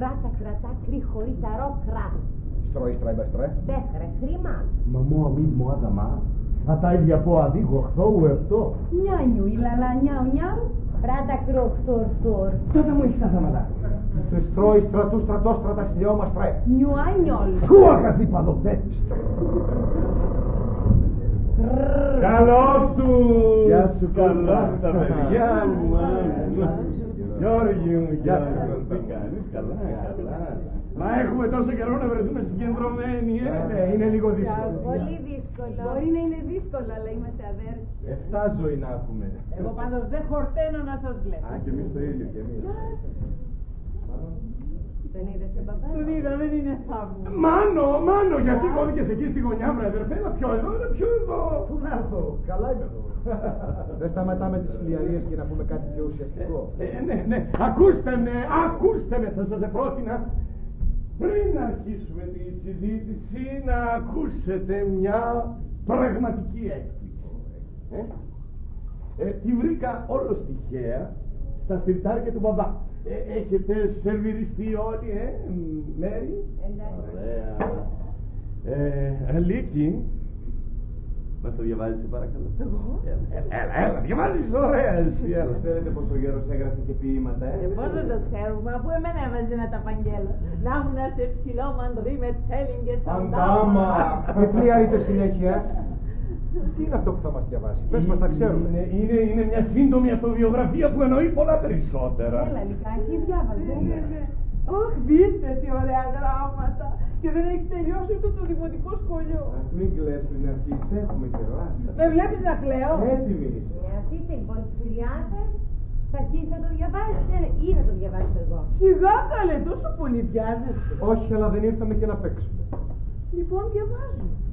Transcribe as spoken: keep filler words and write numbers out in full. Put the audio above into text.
Κράτα, κρατά, κρύχωρη, ταρό, κράτ. Στρώει, στραϊμπεστρέ. Τέχρε, χρήμα. Μα μου αμήν μου αδαμά. Θα τα ίδια πω αδίγω, χθόου ευτό. Νιάνιου, η λαλά, νιάου, νιάου. Πράτα, κρόχ, θορ, θορ. Τότε μου έχεις τα θέματα. Στρώει, στρατού, στρατό, στρατα, στυλιόμαστρε. Νιουάνιολ. Σου αγαθήπαδο, πέ. Καλώς του! Γεια σου, καλά Κώστα. τα παιδιά μου. Γιώργη μου, γεια σου. Τι κάνεις, καλά, καλά. Μα έχουμε τόσο καιρό να βρεθούμε συγκεντρωμένοι, ε. Ναι, είναι λίγο δύσκολο. Πολύ δύσκολο. Μπορεί να είναι δύσκολο, αλλά είμαστε αδέρφοι. Εφτά ζωή να έχουμε. Εγώ πάντως δεν χορταίνω να σας βλέπω. Α, και εμείς το ίδιο, και εμείς. Τον είδες τον παπά? Τον είδα, δεν είναι θαύμα. Μάνο, μάνο, γιατί κόβηκες εκεί στη γωνιά, βρε αδερφέ, να πιω εδώ, να πιω εδώ. Πού να έρθω, καλά είμαι εδώ. Δεν σταματάμε τις φιλιαρίες και να πούμε κάτι πιο ουσιαστικό. Ε, ναι, ναι, ακούστε με, ακούστε με, θα σας πρότεινα. Πριν αρχίσουμε τη συζήτηση, να ακούσετε μια πραγματική έκπληξη. Ε? Ε, τη βρήκα όλο τυχαία στα σιρτάρια του μπαμπά. Ε, έχετε σερβιριστεί όλοι, ε, Μέρη? Εντάξει. Ωραία. Ε, Λίκη, μας το διαβάζεις, σε παρακαλώ. Εγώ? Έλα, έλα, έλα, διαβάζεις, ωραία εσύ, έλα. Ξέρετε πως ο γέρος έγραφε και ποίηματα, ε? Ε, πώς δεν το ξέρουμε, αφού εμένα έβαζε να τα απαγγέλω. Να ήμουν σε ψηλό μαντρί με τσέλιν και Αντάμα. Και πλιαρείτε συνέχεια. Τι είναι αυτό που θα μας διαβάσει? Πες μας, τα ξέρουμε. Είναι, είναι, είναι μια σύντομη αυτοβιογραφία που εννοεί πολλά περισσότερα. Έλα, λιγάκι, διάβαζε. Ωχ, δείτε τι ωραία γράμματα. Και δεν έχει τελειώσει ούτε το δημοτικό σχολείο. Ας μην κλαις πριν αρχίσεις, έχουμε καιρό. Με βλέπεις να κλαίω? Έτοιμη είσαι. Ε, Αφήστε λοιπόν τις φιλιάδες. Θα αρχίσει να το διαβάζετε ή να το διαβάσω εγώ? Σιγά καλέ, τόσο πολύ βιάζεσαι. Όχι, αλλά δεν ήρθαμε και να παίξουμε. Λοιπόν, διαβάζω.